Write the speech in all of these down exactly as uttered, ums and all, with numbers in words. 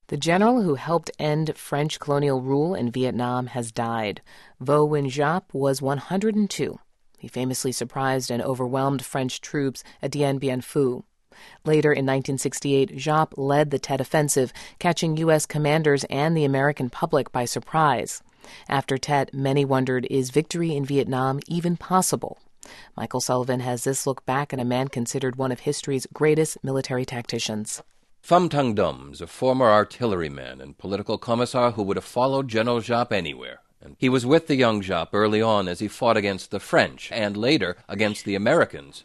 The general who helped end French colonial rule in Vietnam has died. Vo Nguyen Giap was one hundred two. He famously surprised and overwhelmed French troops at Dien Bien Phu. Later in nineteen sixty-eight, Giap led the Tet Offensive, catching U S commanders and the American public by surprise. After Tet, many wondered, is victory in Vietnam even possible? Michael Sullivan has this look back at a man considered one of history's greatest military tacticians. Pham Thanh Dum is a former artilleryman and political commissar who would have followed General Giap anywhere. And he was with the young Giap early on as he fought against the French and later against the Americans.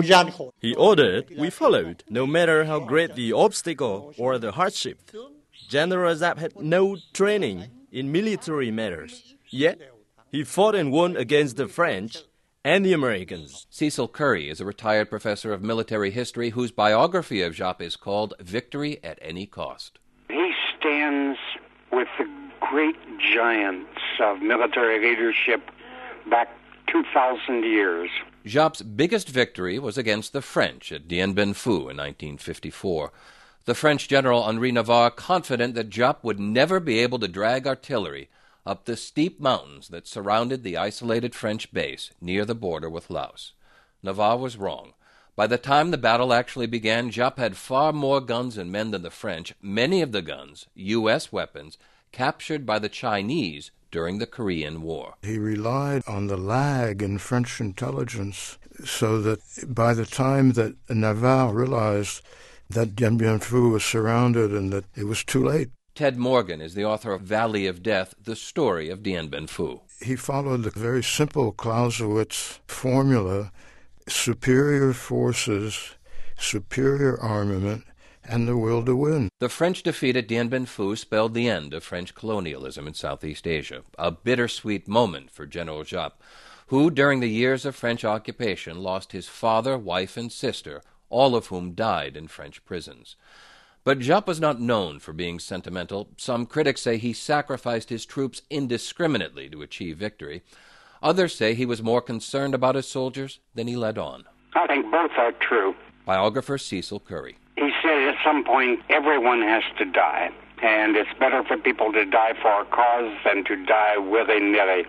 He ordered, we followed, no matter how great the obstacle or the hardship. General Giap had no training in military matters, yet he fought and won against the French and the Americans. Cecil Curry is a retired professor of military history whose biography of Giap is called Victory at Any Cost. He stands with the great giants of military leadership back two thousand years. Giap's biggest victory was against the French at Dien Bien Phu in nineteen fifty-four. The French general Henri Navarre, confident that Giap would never be able to drag artillery up the steep mountains that surrounded the isolated French base near the border with Laos. Navarre was wrong. By the time the battle actually began, Giap had far more guns and men than the French, many of the guns, U S weapons, captured by the Chinese during the Korean War. He relied on the lag in French intelligence so that by the time that Navarre realized that Dien Bien Phu was surrounded and that it was too late. Ted Morgan is the author of Valley of Death, The Story of Dien Bien Phu. He followed the very simple Clausewitz formula: superior forces, superior armament, and the will to win. The French defeat at Dien Bien Phu spelled the end of French colonialism in Southeast Asia, a bittersweet moment for General Giap, who during the years of French occupation lost his father, wife, and sister, all of whom died in French prisons. But Giap was not known for being sentimental. Some critics say he sacrificed his troops indiscriminately to achieve victory. Others say he was more concerned about his soldiers than he led on. I think both are true. Biographer Cecil Curry. He said at some point, everyone has to die, and it's better for people to die for a cause than to die willy-nilly.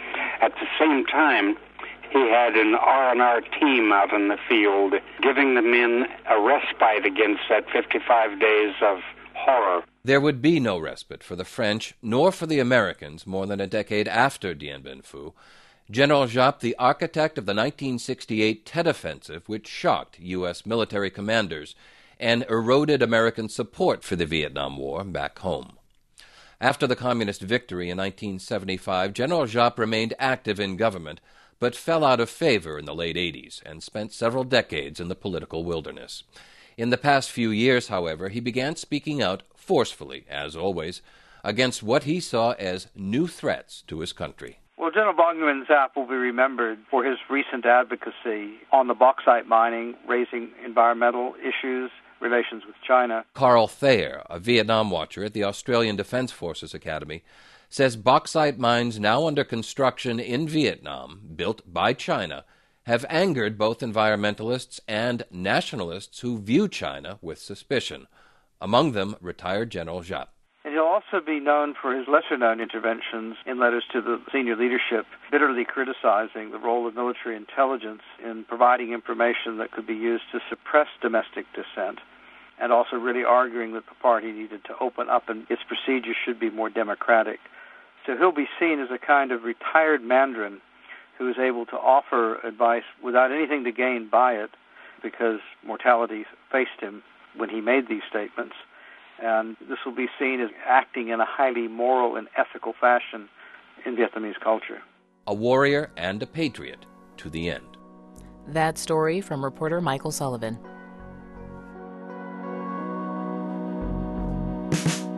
At the same time, he had an R and R team out in the field, giving the men a respite against that fifty-five days of horror. There would be no respite for the French, nor for the Americans, more than a decade after Dien Bien Phu. General Giap, the architect of the nineteen sixty-eight Tet Offensive, which shocked U S military commanders and eroded American support for the Vietnam War back home. After the communist victory in nineteen seventy-five, General Giap remained active in government, but fell out of favor in the late eighties and spent several decades in the political wilderness. In the past few years, however, he began speaking out forcefully, as always, against what he saw as new threats to his country. Well, General Vo Nguyen Giap will be remembered for his recent advocacy on the bauxite mining, raising environmental issues, relations with China. Carl Thayer, a Vietnam watcher at the Australian Defence Forces Academy, says bauxite mines now under construction in Vietnam, built by China, have angered both environmentalists and nationalists who view China with suspicion, among them retired General Giap. And he'll also be known for his lesser-known interventions in letters to the senior leadership, bitterly criticizing the role of military intelligence in providing information that could be used to suppress domestic dissent, and also really arguing that the party needed to open up and its procedures should be more democratic. So he'll be seen as a kind of retired Mandarin who is able to offer advice without anything to gain by it, because mortality faced him when he made these statements. And this will be seen as acting in a highly moral and ethical fashion in Vietnamese culture. A warrior and a patriot to the end. That story from reporter Michael Sullivan.